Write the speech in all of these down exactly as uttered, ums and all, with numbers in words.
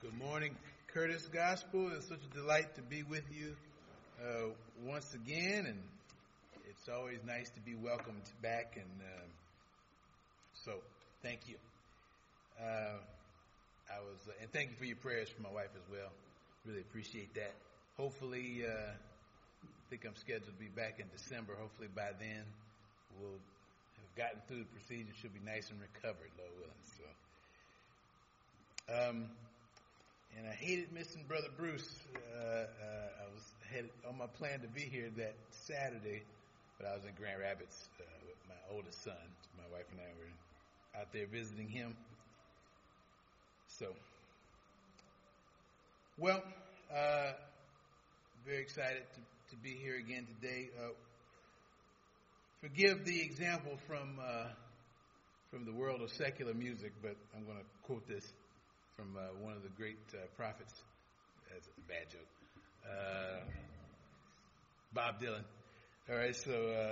Good morning, Curtis Gospel. It's such a delight to be with you uh, once again, and it's always nice to be welcomed back. And uh, so, thank you. Uh, I was, uh, and thank you for your prayers for my wife as well. Really appreciate that. Hopefully, uh, I think I'm scheduled to be back in December. Hopefully, by then we'll have gotten through the procedure. She'll be nice and recovered, Lord willing. So. Um, And I hated missing Brother Bruce. Uh, uh, I was had on my plan to be here that Saturday, but I was in Grand Rapids uh, with my oldest son. My wife and I were out there visiting him. So, well, uh, very excited to, to be here again today. Uh, forgive the example from uh, from the world of secular music, but I'm going to quote this from uh, one of the great uh, prophets. That's a bad joke. Uh, Bob Dylan. All right, so uh,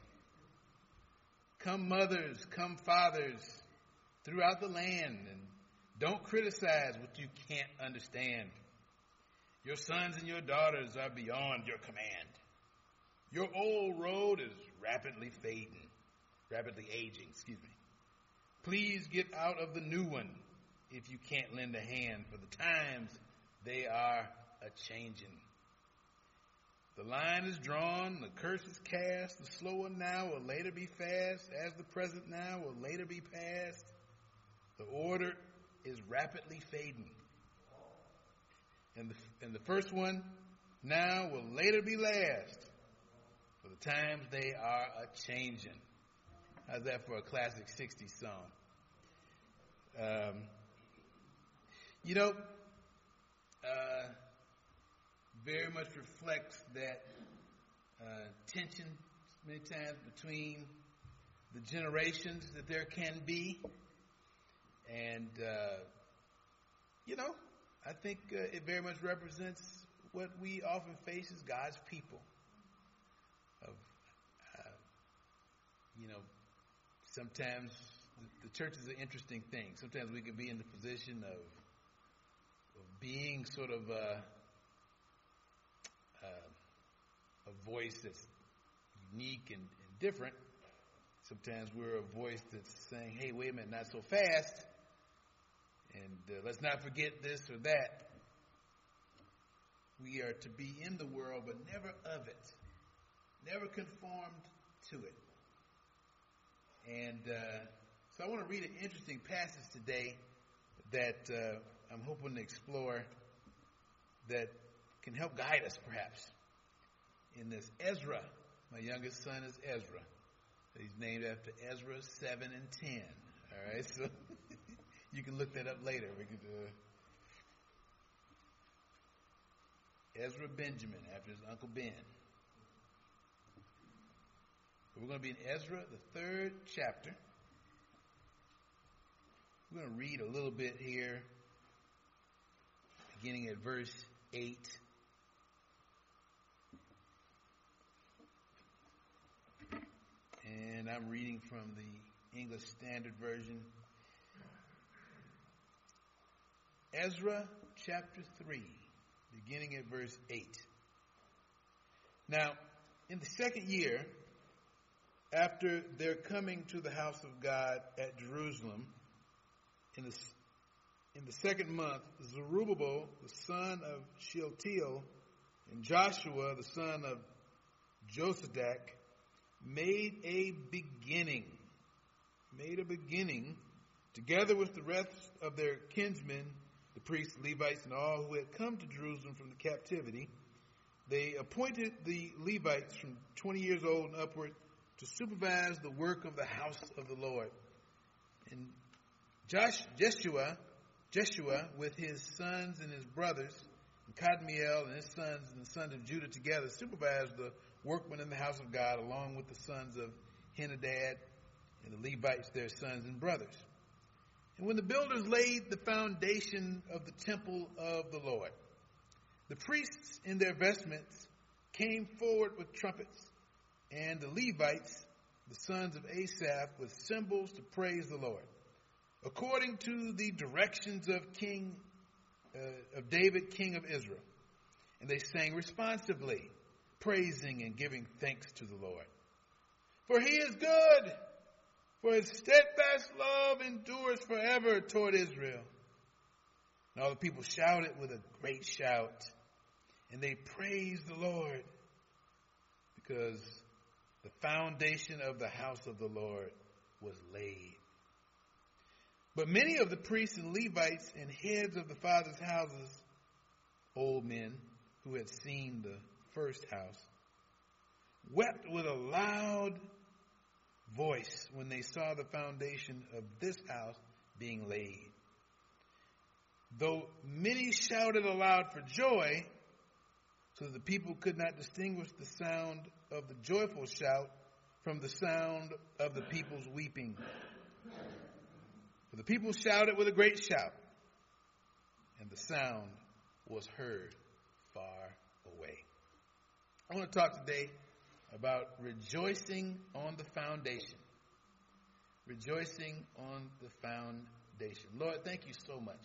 come mothers, come fathers throughout the land, and don't criticize what you can't understand. Your sons and your daughters are beyond your command. Your old road is rapidly fading, rapidly aging, excuse me. Please get out of the new one if you can't lend a hand, for the times they are a-changing. The line is drawn, the curse is cast, the slower now will later be fast, as the present now will later be past. The order is rapidly fading. And the, and the first one now will later be last, for the times they are a-changing. How's that for a classic sixties song? Um... You know, uh, very much reflects that uh, tension many times between the generations that there can be. And, uh, you know, I think uh, it very much represents what we often face as God's people. Of, uh, you know, sometimes the, the church is an interesting thing. Sometimes we can be in the position of Of being sort of a, a, a voice that's unique and, and different. Sometimes we're a voice that's saying, hey, wait a minute, not so fast. And uh, let's not forget this or that. We are to be in the world, but never of it. Never conformed to it. And uh, so I want to read an interesting passage today that uh, I'm hoping to explore that can help guide us, perhaps, in this. Ezra, my youngest son is Ezra. He's named after Ezra seven and ten. All right, so you can look that up later. We could, uh, Ezra Benjamin, after his uncle Ben. But we're going to be in Ezra, the third chapter. We're going to read a little bit here, beginning at verse eight. And I'm reading from the English Standard Version. Ezra chapter three, beginning at verse eight. Now, in the second year, after their coming to the house of God at Jerusalem, in the In the second month, Zerubbabel, the son of Shealtiel, and Joshua, the son of Josadak, made a beginning, made a beginning, together with the rest of their kinsmen, the priests, Levites, and all who had come to Jerusalem from the captivity. They appointed the Levites from twenty years old and upward to supervise the work of the house of the Lord. And Josh, Jeshua, Jeshua, with his sons and his brothers, and Kadmiel and his sons and the sons of Judah together, supervised the workmen in the house of God, along with the sons of Henadad and the Levites, their sons and brothers. And when the builders laid the foundation of the temple of the Lord, the priests in their vestments came forward with trumpets, and the Levites, the sons of Asaph, with cymbals to praise the Lord, according to the directions of King uh, of David, king of Israel. And they sang responsively, praising and giving thanks to the Lord. For he is good, for his steadfast love endures forever toward Israel. And all the people shouted with a great shout, and they praised the Lord, because the foundation of the house of the Lord was laid. But many of the priests and Levites and heads of the fathers' houses, old men who had seen the first house, wept with a loud voice when they saw the foundation of this house being laid. Though many shouted aloud for joy, so that the people could not distinguish the sound of the joyful shout from the sound of the people's weeping. For the people shouted with a great shout, and the sound was heard far away. I want to talk today about rejoicing on the foundation. Rejoicing on the foundation. Lord, thank you so much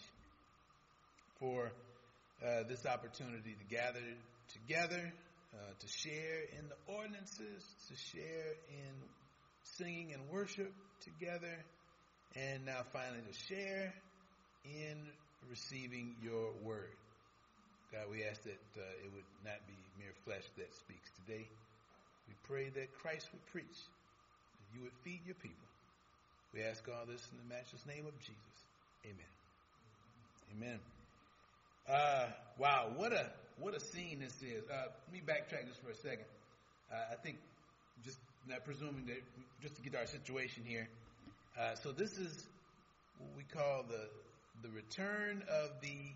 for uh, this opportunity to gather together, uh, to share in the ordinances, to share in singing and worship together, and now finally to share in receiving your word. God, we ask that uh, it would not be mere flesh that speaks today. We pray that Christ would preach, that you would feed your people. We ask all this in the matchless name of Jesus. Amen. Amen. Uh, wow, what a what a scene this is. Uh, let me backtrack just for a second. Uh, I think, just not presuming that, just to get our situation here. Uh, so this is what we call the the return of the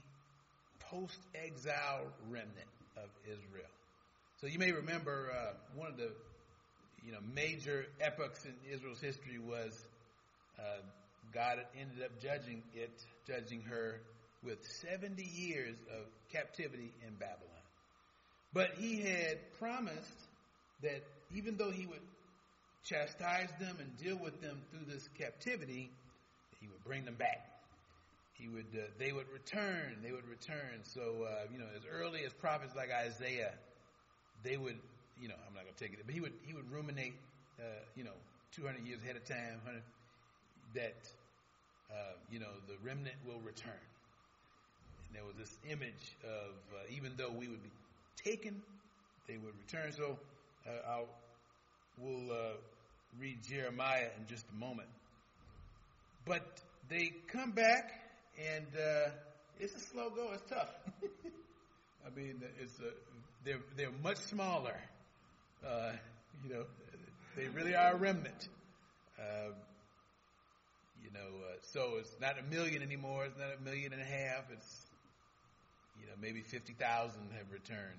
post-exile remnant of Israel. So you may remember uh, one of the you know major epochs in Israel's history was uh, God ended up judging it, judging her with seventy years of captivity in Babylon. But he had promised that even though he would chastise them and deal with them through this captivity, he would bring them back. He would, uh, they would return. They would return. So, uh, you know, as early as prophets like Isaiah, they would, you know, I'm not going to take it, but he would, he would ruminate, uh, you know, two hundred years ahead of time, one hundred, that, uh, you know, the remnant will return. And there was this image of, uh, even though we would be taken, they would return. So, uh, I'll, we'll uh, read Jeremiah in just a moment. But they come back. And uh, it's a slow go. It's tough. I mean, it's a, they're they're much smaller. Uh, you know, they really are a remnant. Uh, you know, uh, so it's not a million anymore. It's not a million and a half. It's you know maybe fifty thousand have returned.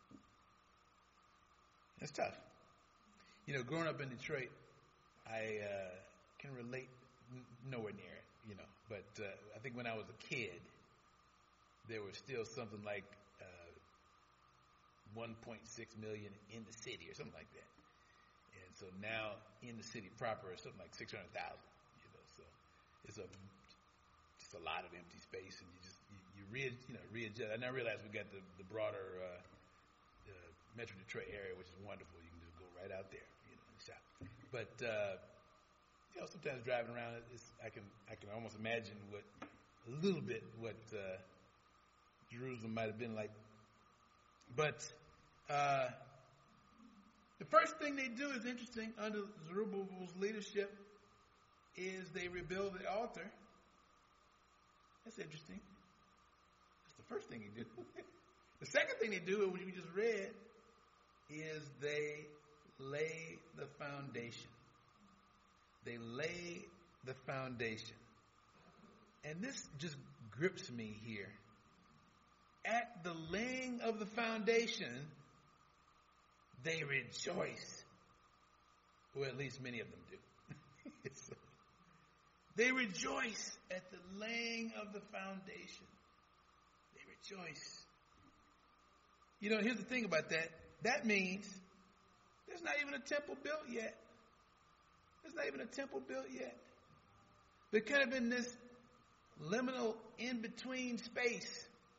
It's tough. You know, growing up in Detroit, I uh, can relate n- nowhere near it. You know, but uh, I think when I was a kid, there was still something like uh, one point six million in the city or something like that. And so now in the city proper is something like six hundred thousand. You know, so it's a just a lot of empty space, and you just you, you, re, you know readjust. And I realize we got the the broader uh, the Metro Detroit area, which is wonderful. You can just go right out there, you know, and shop. But uh, You know, sometimes driving around, it's, I can I can almost imagine what a little bit what uh, Jerusalem might have been like. But uh, the first thing they do is interesting under Zerubbabel's leadership is they rebuild the altar. That's interesting. That's the first thing they do. The second thing they do, which we just read, is they lay the foundation. They lay the foundation. And this just grips me here. At the laying of the foundation, they rejoice. Or at least many of them do. They rejoice at the laying of the foundation. They rejoice. You know, here's the thing about that. That means there's not even a temple built yet. There's not even a temple built yet. There could have been this liminal in-between space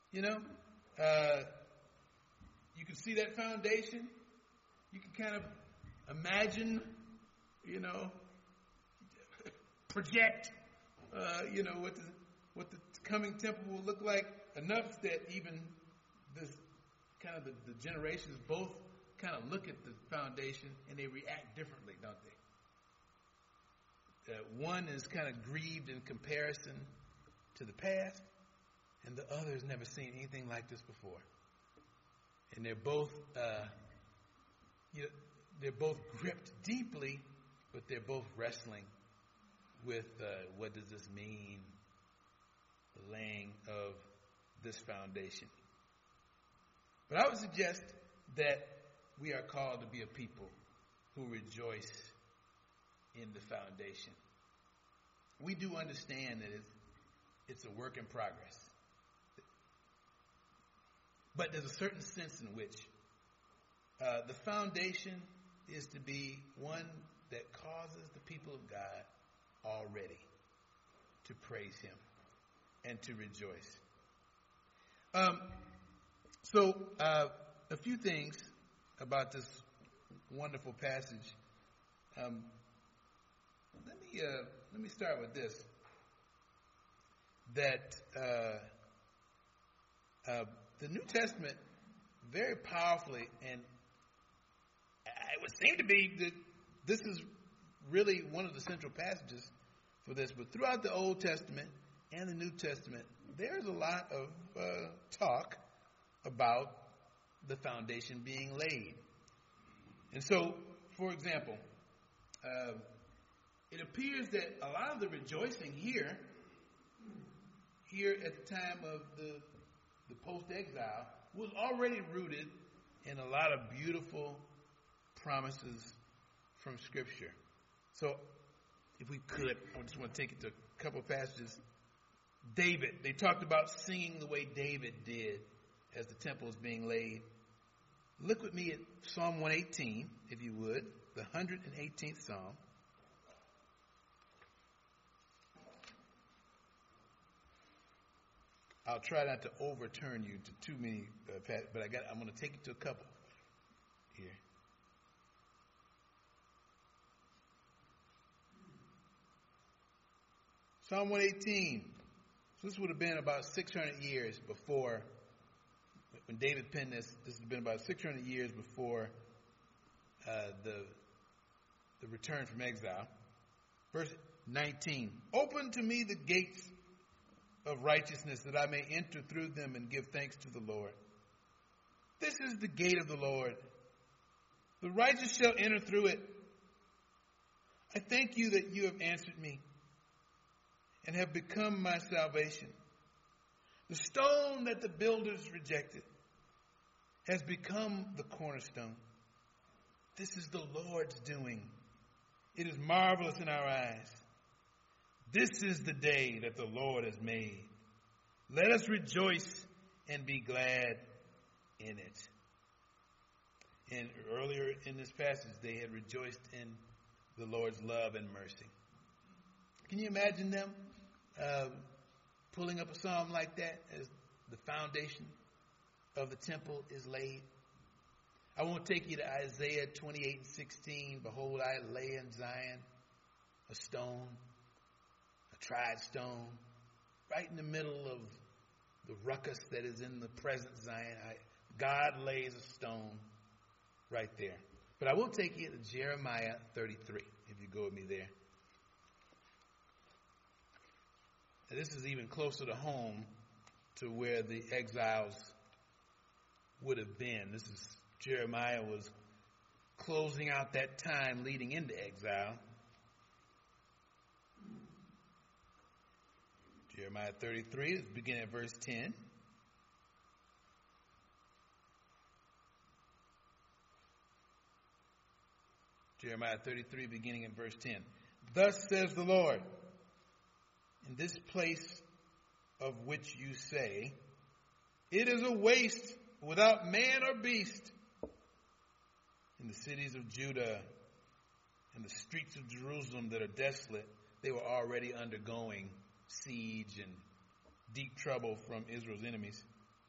You know, uh, you can see that foundation. You can kind of imagine, you know, project, uh, you know, what the, what the coming temple will look like, enough that even this kind of the, the generations both kind of look at the foundation and they react differently, don't they? Uh, one is kind of grieved in comparison to the past, and the other has never seen anything like this before. And they're both, uh, you know, they're both gripped deeply, but they're both wrestling with uh, what does this mean, the laying of this foundation. But I would suggest that we are called to be a people who rejoice in the foundation. We do understand that it's, it's a work in progress. But there's a certain sense in which uh, the foundation is to be one that causes the people of God already to praise him and to rejoice. Um, so uh, a few things about this wonderful passage. Um, let me uh, let me start with this. That uh, uh, the New Testament very powerfully, and it would seem to be that this is really one of the central passages for this. But throughout the Old Testament and the New Testament, there's a lot of uh, talk about the foundation being laid. And so, for example, uh, it appears that a lot of the rejoicing here, here at the time of the, the post-exile, was already rooted in a lot of beautiful promises from Scripture. So, if we could, I just want to take it to a couple of passages. David, they talked about singing the way David did as the temple is being laid. Look with me at Psalm one eighteen, if you would, the one hundred eighteenth Psalm. I'll try not to overturn you to too many, uh, but I got. I'm going to take you to a couple here. Psalm one eighteen. So this would have been about six hundred years before, when David penned this, this would have been about six hundred years before uh, the, the return from exile. Verse nineteen. Open to me the gates of righteousness, that I may enter through them and give thanks to the Lord. This is the gate of the Lord. The righteous shall enter through it. I thank you that you have answered me and have become my salvation. The stone that the builders rejected has become the cornerstone. This is the Lord's doing. It is marvelous in our eyes. This is the day that the Lord has made. Let us rejoice and be glad in it. And earlier in this passage, they had rejoiced in the Lord's love and mercy. Can you imagine them uh, pulling up a psalm like that as the foundation of the temple is laid? I won't take you to Isaiah twenty-eight and sixteen. Behold, I lay in Zion a stone, a tried stone, right in the middle of the ruckus that is in the present Zion. I, God lays a stone right there. But I will take you to Jeremiah thirty-three, if you go with me there. And this is even closer to home to where the exiles would have been. This is Jeremiah was closing out that time leading into exile. Jeremiah thirty-three, let's begin at verse ten. Jeremiah thirty-three, beginning at verse ten. Thus says the Lord, in this place of which you say, it is a waste without man or beast. In the cities of Judah and the streets of Jerusalem that are desolate, they were already undergoing siege and deep trouble from Israel's enemies.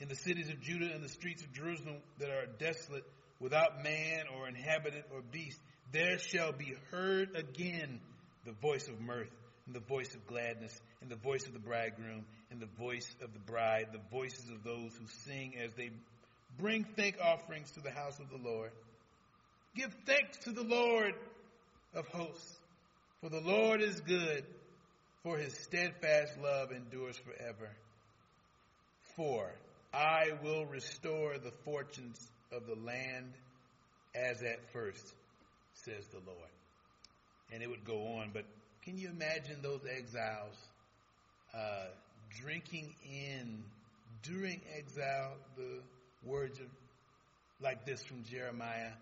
In the cities of Judah and the streets of Jerusalem that are desolate, without man or inhabitant or beast, there shall be heard again the voice of mirth, and the voice of gladness, and the voice of the bridegroom, and the voice of the bride, the voices of those who sing as they bring thank offerings to the house of the Lord. Give thanks to the Lord of hosts, for the Lord is good, for his steadfast love endures forever. For I will restore the fortunes of the land as at first, says the Lord. And it would go on, but can you imagine those exiles uh, drinking in during exile the words of like this from Jeremiah?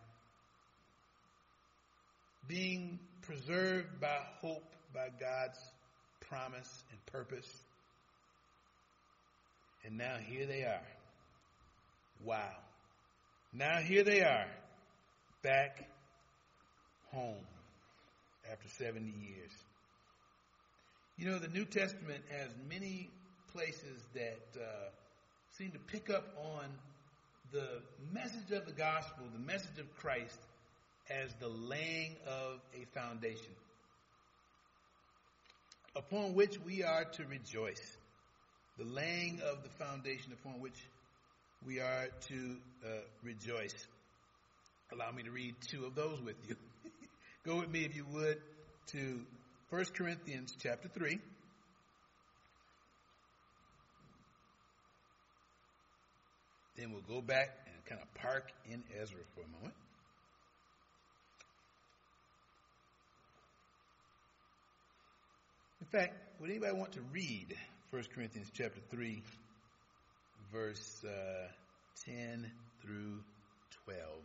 Being preserved by hope, by God's promise and purpose. And now here they are. Wow. Now here they are, back home after seventy years. You know, the New Testament has many places that uh, seem to pick up on the message of the gospel, the message of Christ, as the laying of a foundation upon which we are to rejoice. The laying of the foundation upon which we are to uh, rejoice. Allow me to read two of those with you. Go with me, if you would, to First Corinthians chapter three. Then we'll go back and kind of park in Ezra for a moment. In fact, would anybody want to read First Corinthians chapter three, verse uh, ten through twelve?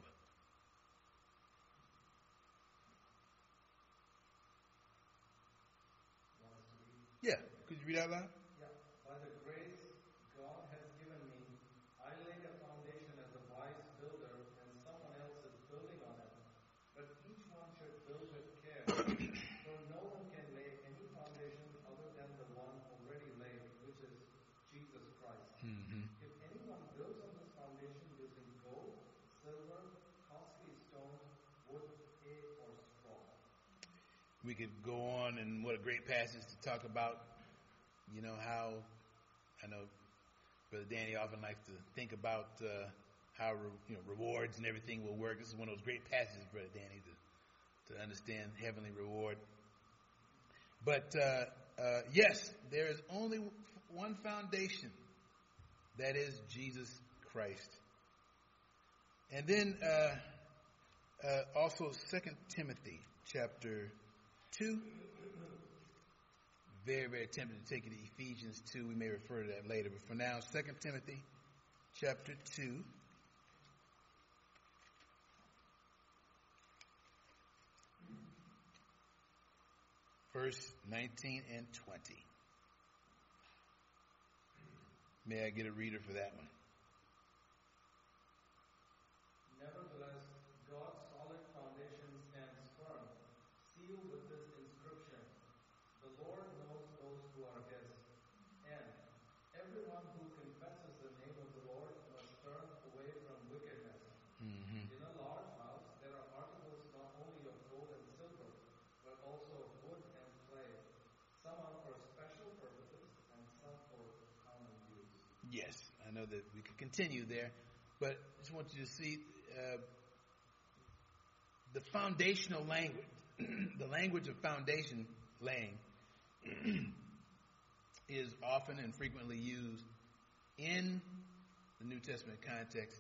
Yeah, could you read out loud? Yeah. By the grace God has given me, I laid a foundation as a wise builder, and someone else is building on it. But each one should build with care, for no one can lay any foundation other than the one already laid, which is Jesus Christ. Mm-hmm. If anyone builds on this foundation using gold, silver, costly stones, wood, hay, or straw. We could go on, and what a great passage to talk about, you know, how, I know Brother Danny often likes to think about uh, how, you know, rewards and everything will work. This is one of those great passages, Brother Danny, to, to understand heavenly reward. But, uh, uh, yes, there is only one foundation, that is Jesus Christ. And then uh, uh, also Second Timothy chapter two. Very, very tempted to take you to Ephesians two. We may refer to that later. But for now, Second Timothy chapter two. Verse nineteen and twenty. May I get a reader for that one? Nevertheless, God's solid foundation stands firm, sealed with this inscription: The Lord knows those who are his, and everyone who confesses the name of the Lord must turn away from wickedness. Mm-hmm. In a large house there are articles not only of gold and silver, but also of wood and clay. Some are for special purposes, and some for common use. Yes, I know that we could continue there, but I just want you to see uh, the foundational language, the language of foundation laying is often and frequently used in the New Testament context.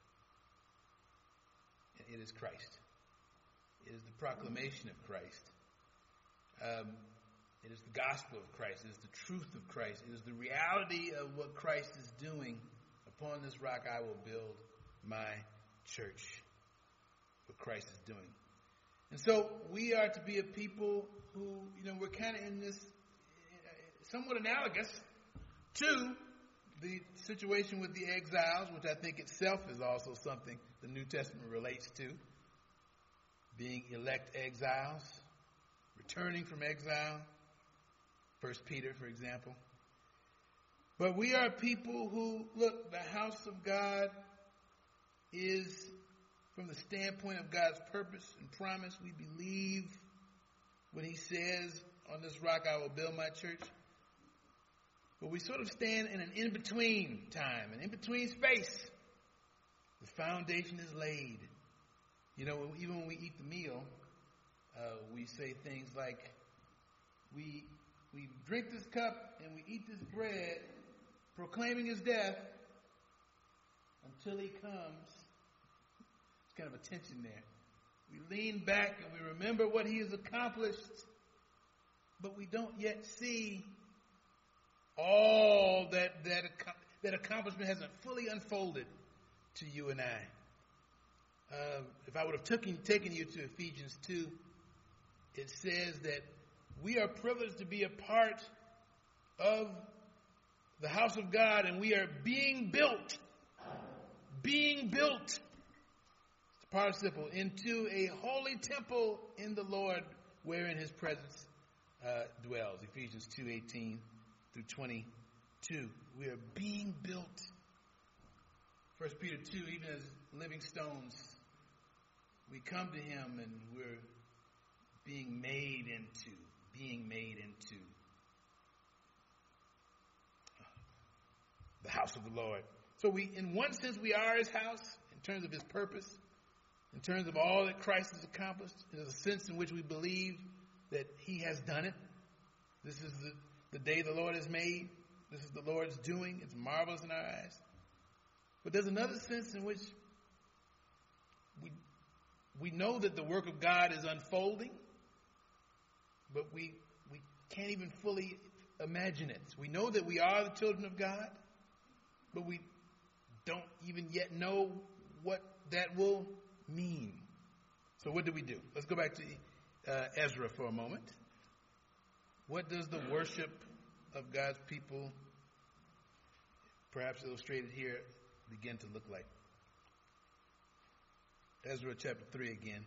It is Christ. It is the proclamation of Christ. Um, it is the gospel of Christ. It is the truth of Christ. It is the reality of what Christ is doing. Upon this rock I will build my church. What Christ is doing. And so we are to be a people who, you know, we're kind of in this, somewhat analogous to the situation with the exiles, which I think itself is also something the New Testament relates to. Being elect exiles, returning from exile. First Peter, for example. But we are people who, look, the house of God is, from the standpoint of God's purpose and promise, we believe when he says, on this rock I will build my church. But we sort of stand in an in-between time, an in-between space. The foundation is laid. You know, even when we eat the meal, uh, we say things like, we we drink this cup and we eat this bread, proclaiming his death until he comes. It's kind of a tension there. We lean back and we remember what he has accomplished, but we don't yet see all that that that accomplishment hasn't fully unfolded to you and I. Uh, if I would have taken, taken you to Ephesians two, it says that we are privileged to be a part of the house of God, and we are being built, being built, it's a participle, into a holy temple in the Lord, wherein his presence uh, dwells. Ephesians two eighteen through twenty-two. We are being built. First Peter two, even as living stones, we come to him and we're being made into, being made into the house of the Lord. So we, in one sense, we are his house in terms of his purpose, in terms of all that Christ has accomplished. There's a sense in which we believe that he has done it. This is the, the day the Lord has made. This is the Lord's doing. It's marvelous in our eyes. But there's another sense in which we we know that the work of God is unfolding, but we we can't even fully imagine it. We know that we are the children of God, but we don't even yet know what that will mean. So what do we do? Let's go back to uh, Ezra for a moment. What does the worship of God's people, perhaps illustrated here, begin to look like? Ezra chapter three again.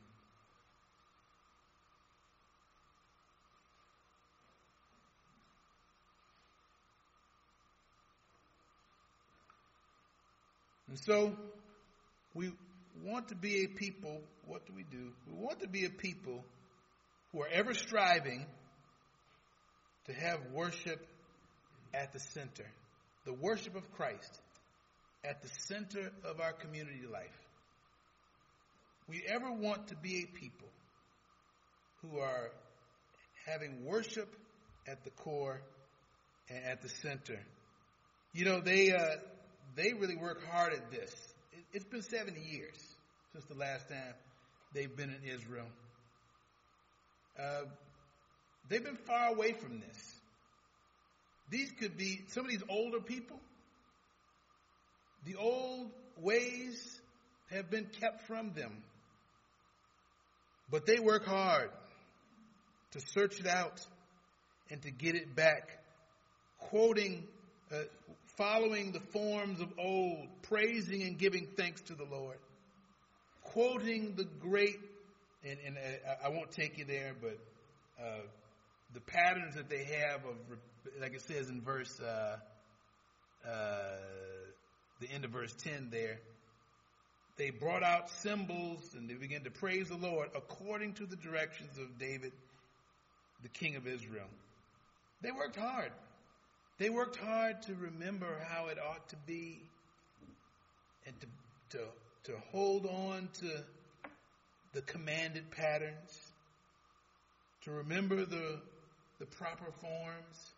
And so we want to be a people. What do we do? We want to be a people who are ever striving to have worship at the center. The worship of Christ at the center of our community life. We ever want to be a people who are having worship at the core and at the center. You know, they uh, they really work hard at this. It, it's been seventy years since the last time they've been in Israel. Uh, they've been far away from this. These could be some of these older people. The old ways have been kept from them. But they work hard to search it out and to get it back, quoting, uh, following the forms of old, praising and giving thanks to the Lord, quoting the great, and, and uh, I won't take you there, but uh, the patterns that they have of, like it says in verse, uh, uh, the end of verse ten there, they brought out cymbals and they began to praise the Lord according to the directions of David, the king of Israel. They worked hard. They worked hard to remember how it ought to be and to, to, to hold on to the commanded patterns, to remember the, the proper forms.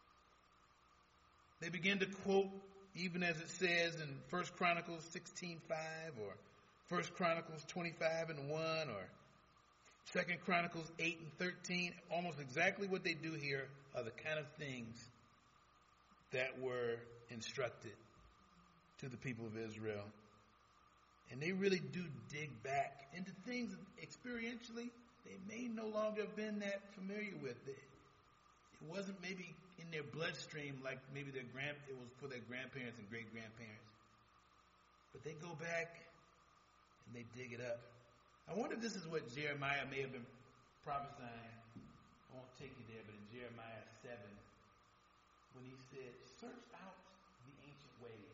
They began to quote, even as it says in First Chronicles sixteen five, or First Chronicles twenty-five and one, or Second Chronicles eight and thirteen. Almost exactly what they do here are the kind of things that were instructed to the people of Israel. And they really do dig back into things experientially they may no longer have been that familiar with. It, it wasn't maybe in their bloodstream like maybe their grand it was for their grandparents and great grandparents. But they go back and they dig it up. I wonder if this is what Jeremiah may have been prophesying. I won't take you there, but in Jeremiah seven, when he said, search out the ancient ways.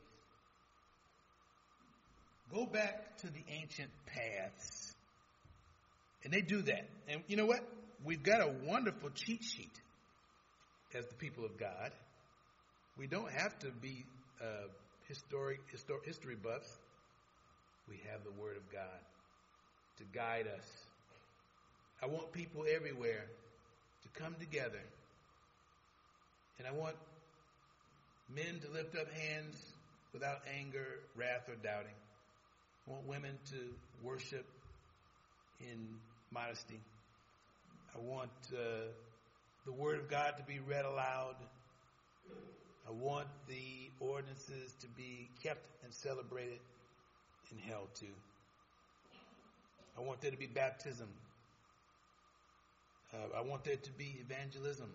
Go back to the ancient paths. And they do that. And you know what? We've got a wonderful cheat sheet as the people of God. We don't have to be uh, historic, histor- history buffs. We have the Word of God to guide us. I want people everywhere to come together. And I want men to lift up hands without anger, wrath, or doubting. I want women to worship in modesty. I want uh, the Word of God to be read aloud. I want the ordinances to be kept and celebrated and held to. I want there to be baptism. Uh, I want there to be evangelism.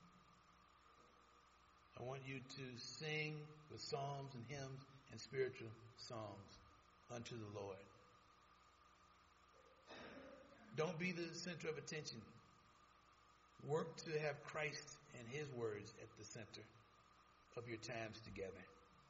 I want you to sing with psalms and hymns and spiritual songs unto the Lord. Don't be the center of attention. Work to have Christ and His words at the center of your times together.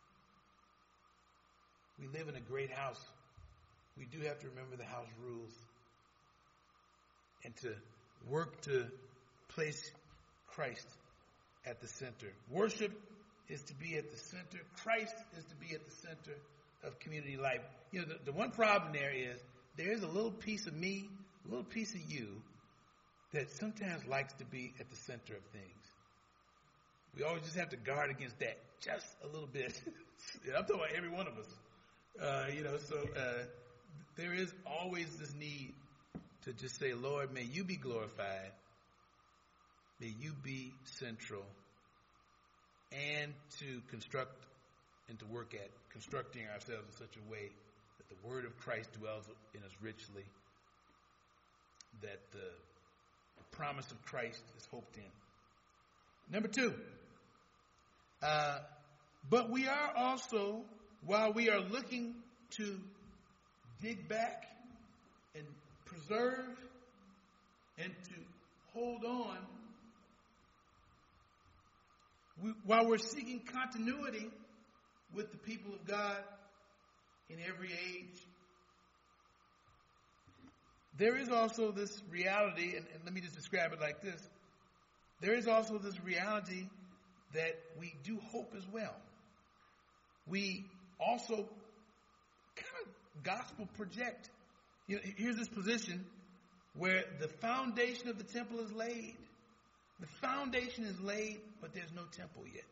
We live in a great house. We do have to remember the house rules and to work to place Christ at the center. Worship is to be at the center. Christ is to be at the center of community life. You know, the, the one problem there is there is a little piece of me, a little piece of you that sometimes likes to be at the center of things. We always just have to guard against that just a little bit. I'm talking about every one of us. Uh, you know, so uh, there is always this need to just say, Lord, may you be glorified. May you be central. And to construct and to work at constructing ourselves in such a way that the word of Christ dwells in us richly, that the, the promise of Christ is hoped in. Number two, uh, but we are also, while we are looking to dig back and preserve and to hold on, we, while we're seeking continuity with the people of God in every age, there is also this reality, and, and let me just describe it like this. There is also this reality that we do hope as well. We also kind of gospel project. You know, here's this position where the foundation of the temple is laid. The foundation is laid, but there's no temple yet.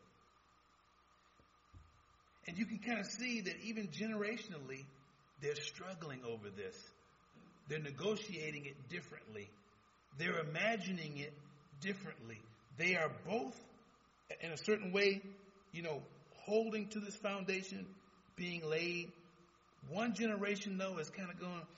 And you can kind of see that even generationally, they're struggling over this. They're negotiating it differently. They're imagining it differently. They are both, in a certain way, you know, holding to this foundation, being laid. One generation, though, is kind of going,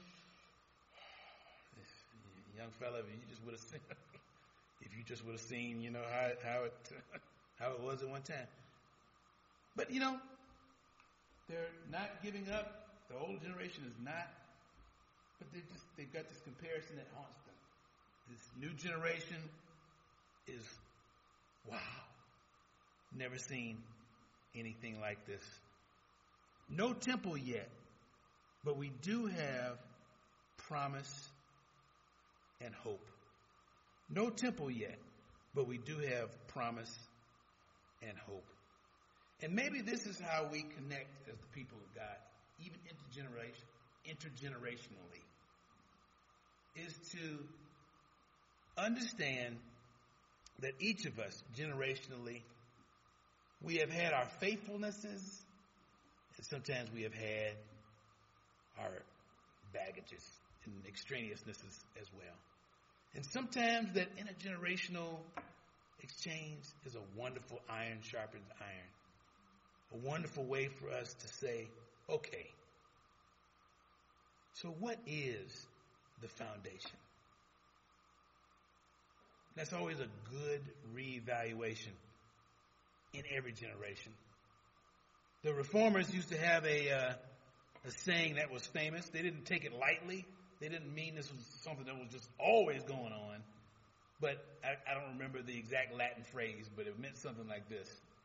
young fella, if you just would have seen, if you just would have seen, you know, how, how it how it was at one time. But, you know, they're not giving up. The old generation is not. But they just they've got this comparison that haunts them. This new generation is, wow, never seen anything like this. No temple yet, but we do have promise and hope. No temple yet, but we do have promise and hope. And maybe this is how we connect as the people of God, even intergeneration, intergenerationally, is to understand that each of us, generationally, we have had our faithfulnesses, and sometimes we have had our baggages and extraneousnesses as well. And sometimes that intergenerational exchange is a wonderful iron sharpens iron. A wonderful way for us to say, okay, so what is the foundation? That's always a good reevaluation in every generation. The reformers used to have a, uh, a saying that was famous. They didn't take it lightly. They didn't mean this was something that was just always going on. But I, I don't remember the exact Latin phrase, but it meant something like this.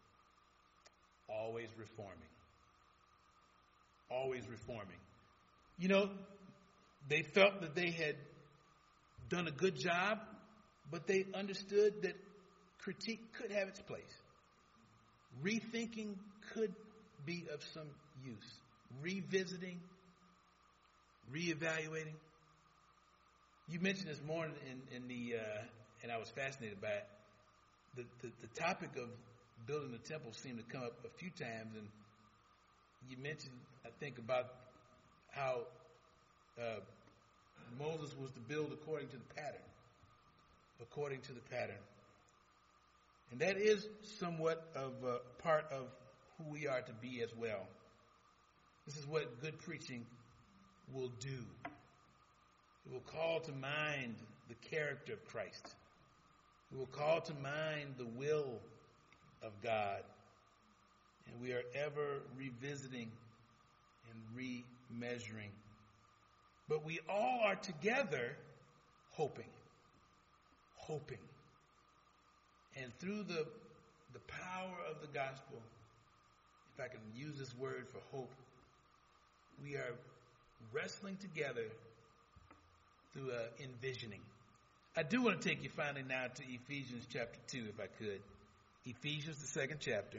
always reforming. Always reforming. You know, they felt that they had done a good job, but they understood that critique could have its place. Rethinking could be of some use. Revisiting, reevaluating. You mentioned this morning in, in the, uh, and I was fascinated by it, the, the, the topic of building the temple seemed to come up a few times, and you mentioned, I think, about how uh, Moses was to build according to the pattern. According to the pattern. And that is somewhat of a part of who we are to be as well. This is what good preaching will do. It will call to mind the character of Christ. It will call to mind the will of God. And we are ever revisiting and remeasuring. But we all are together hoping. Hoping. And through the, the power of the gospel, if I can use this word for hope, we are wrestling together through uh, envisioning. I do want to take you finally now to Ephesians chapter two, if I could. Ephesians, the second chapter.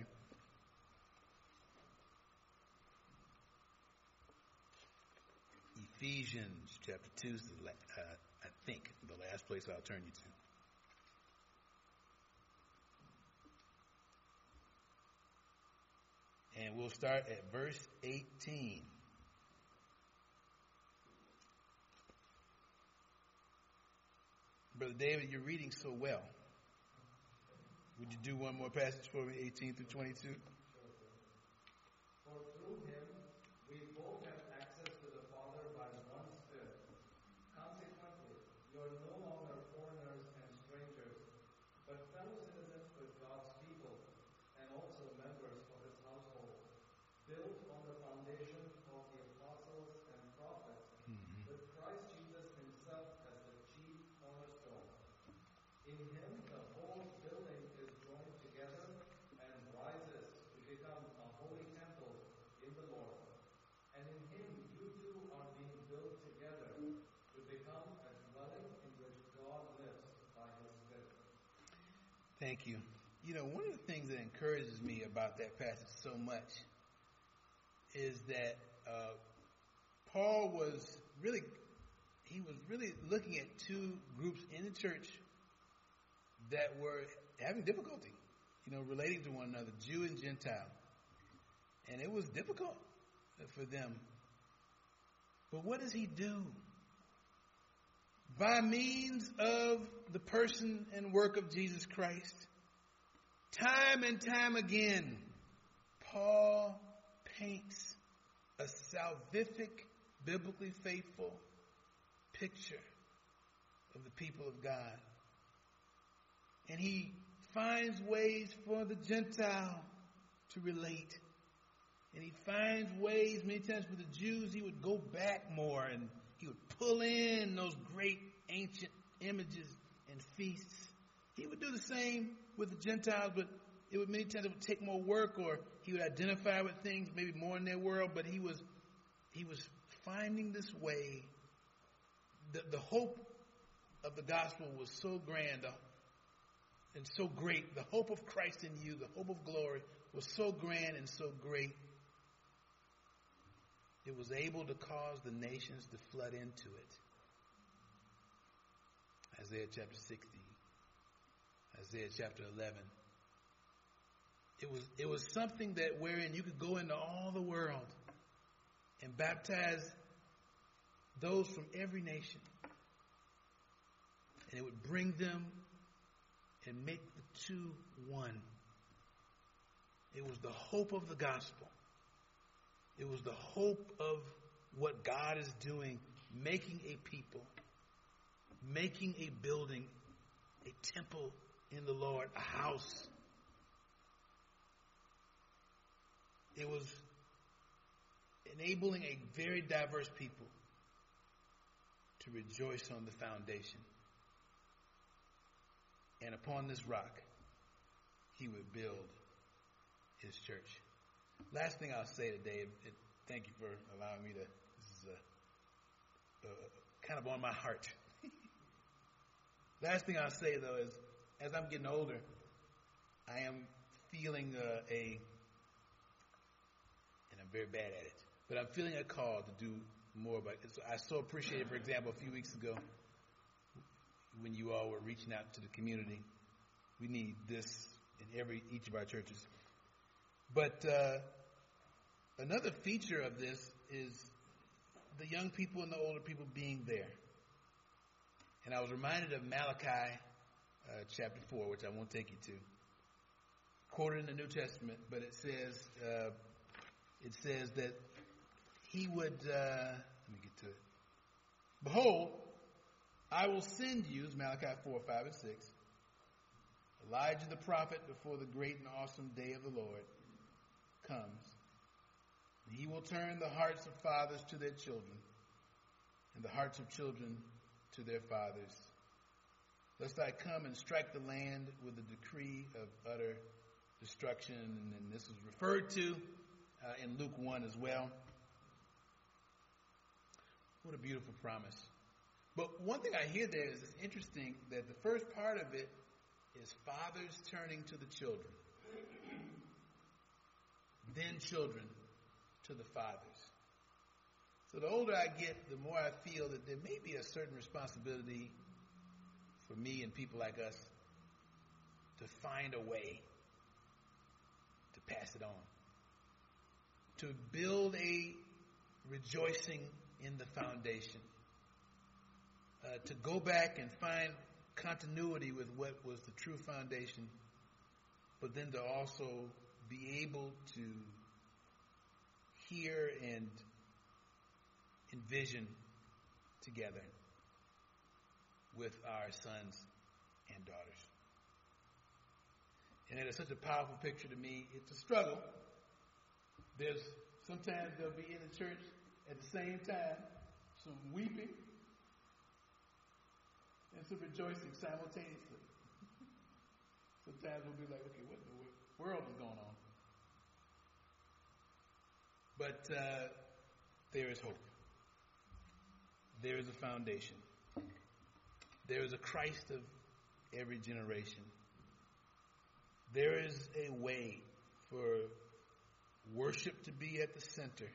Ephesians chapter two is, the, uh, I think, the last place I'll turn you to. And we'll start at verse eighteen. Brother David, you're reading so well. Would you do one more passage for me, eighteen through twenty-two? Sure, sir. For through him we both have access to the Father by one Spirit. Consequently, you are no longer foreigners and strangers, but fellow citizens with God's people, and also members of his household, built on the foundation of the apostles and prophets, mm-hmm. with Christ Jesus himself as the chief cornerstone. In him the whole building is joined together and rises to become a holy temple in the Lord. And in him you two are being built together to become a dwelling in which God lives by his Spirit. Thank you. You know, one of the things that encourages me about that passage so much is that uh, Paul was really, he was really looking at two groups in the church that were having difficulty, you know, relating to one another, Jew and Gentile. And it was difficult for them. But what does he do? By means of the person and work of Jesus Christ, time and time again, Paul paints a salvific, biblically faithful picture of the people of God. And he finds ways for the Gentile to relate. And he finds ways, many times for the Jews, he would go back more and he would pull in those great ancient images and feasts. He would do the same with the Gentiles, but it would many times it would take more work, or he would identify with things maybe more in their world, but he was he was finding this way. The, the hope of the gospel was so grand and so great. The hope of Christ in you, the hope of glory, was so grand and so great. It was able to cause the nations to flood into it. Isaiah chapter sixty, Isaiah chapter eleven. It was it was something that wherein you could go into all the world and baptize those from every nation. And it would bring them and make the two one. It was the hope of the gospel. It was the hope of what God is doing, making a people, making a building, a temple in the Lord, a house. It was enabling a very diverse people to rejoice on the foundation. And upon this rock, he would build his church. Last thing I'll say today, it, thank you for allowing me to, this is a, a, kind of on my heart. Last thing I'll say, though, is as I'm getting older, I am feeling uh, a, and I'm very bad at it, but I'm feeling a call to do more about it. So I so appreciated, for example, a few weeks ago when you all were reaching out to the community. We need this in every each of our churches. But uh, another feature of this is the young people and the older people being there. And I was reminded of Malachi uh, chapter four, which I won't take you to. Quoted in the New Testament, but it says uh, it says that he would, uh, let me get to it. Behold, I will send you, Malachi four, five, and six, Elijah the prophet before the great and awesome day of the Lord comes. And he will turn the hearts of fathers to their children, and the hearts of children to their fathers, lest I come and strike the land with a decree of utter destruction. And, and this is referred to uh, in Luke one as well. What a beautiful promise. But one thing I hear there is it's interesting that the first part of it is fathers turning to the children, then children to the fathers. So the older I get, the more I feel that there may be a certain responsibility for me and people like us to find a way to pass it on, to build a rejoicing in the foundation, uh, to go back and find continuity with what was the true foundation, but then to also be able to hear and envision together with our sons and daughters. And it is such a powerful picture to me. It's a struggle. There's sometimes they'll be in the church at the same time, some weeping and some rejoicing simultaneously. Sometimes we'll be like, okay, what in the world is going on? But uh, there is hope. There is a foundation. There is a Christ of every generation. There is a way for worship to be at the center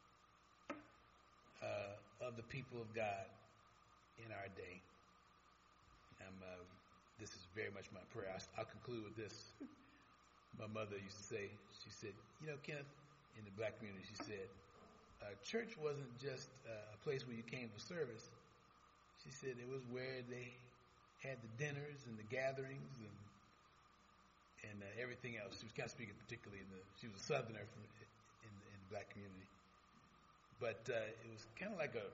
uh, of the people of God in our day. Um, uh, this is very much my prayer. I'll, I'll conclude with this. My mother used to say, she said, you know, Kenneth, in the black community, she said, uh, church wasn't just uh, a place where you came for service. She said it was where they had the dinners and the gatherings and and uh, everything else. She was kind of speaking particularly in the, she was a Southerner from in, in the black community. But uh, it was kind of like a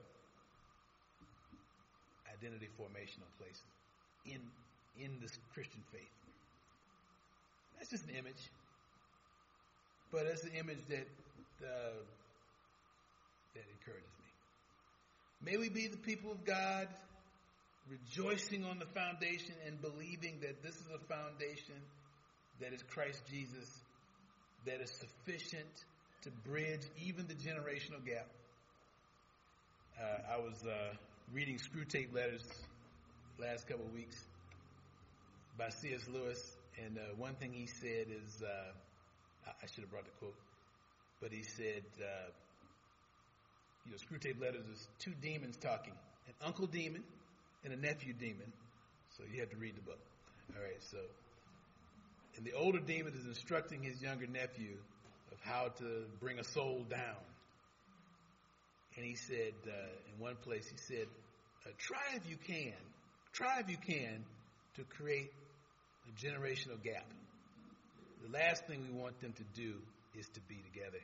identity formational place in in this Christian faith. That's just an image. But it's an image that uh, that encourages me. May we be the people of God, rejoicing on the foundation and believing that this is a foundation that is Christ Jesus, that is sufficient to bridge even the generational gap. Uh, I was uh, reading Screwtape Letters last couple of weeks by C S Lewis, and uh, one thing he said is, uh, I should have brought the quote, but he said, uh, you know, Screwtape Letters is two demons talking, an uncle demon and a nephew demon. So you have to read the book. All right, so, and the older demon is instructing his younger nephew of how to bring a soul down. And he said, uh, in one place, he said, uh, try if you can, try if you can to create a generational gap. The last thing we want them to do is to be together.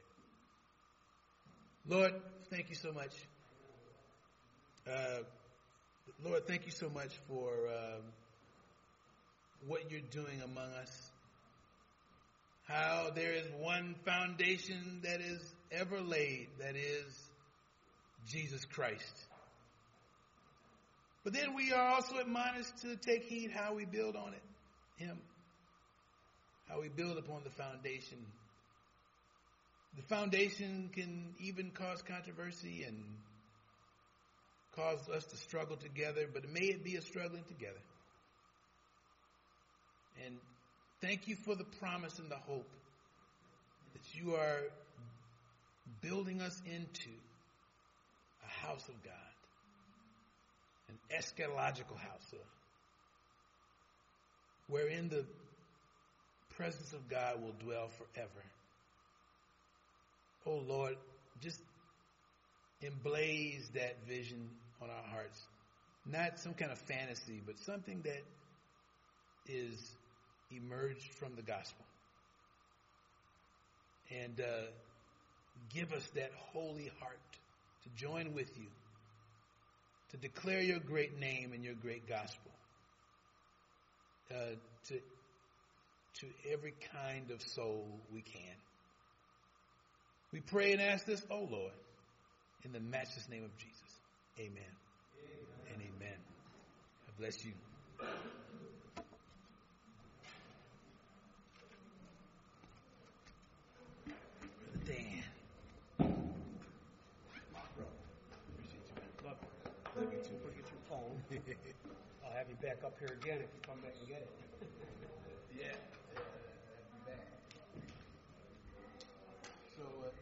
Lord, thank you so much. Uh, Lord, thank you so much for uh, what you're doing among us. How there is one foundation that is ever laid, that is Jesus Christ. But then we are also admonished to take heed how we build on it, Him. How we build upon the foundation The foundation can even cause controversy and cause us to struggle together, but may it be a struggling together. And thank you for the promise and the hope that you are building us into a house of God, an eschatological house, uh, wherein the presence of God will dwell forever. Oh Lord, just emblaze that vision on our hearts. Not some kind of fantasy, but something that is emerged from the gospel. And uh, give us that holy heart to join with you, to declare your great name and your great gospel, uh, to, to every kind of soul we can. We pray and ask this, oh Lord, in the matchless name of Jesus. Amen. Amen. And amen. God bless you. Brother Dan. Bro, appreciate you, man. Love you. Love you too. Go get your phone. I'll have you back up here again if you come back and get it. Yeah. I'll have you back. So, uh,